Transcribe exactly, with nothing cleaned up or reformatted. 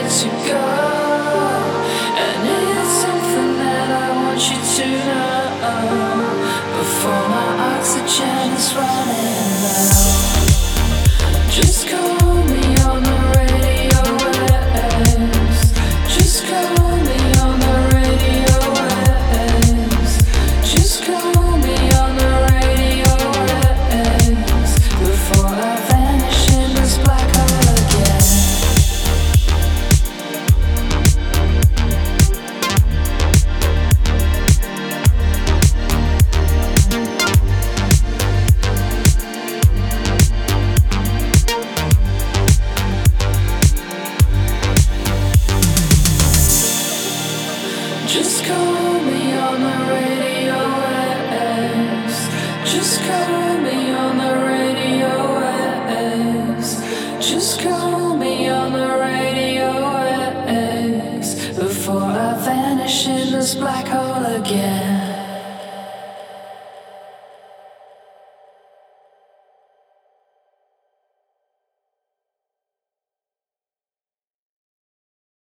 to go, and it's something that I want you to know before my oxygen is running low. Just call me on the radio waves. Just call me on the radio waves. Just call me on the radio waves before I vanish in this black hole again. Just call me on the radio waves. Just call me on the radio waves. Just call me on the radio waves before I vanish in this black hole again.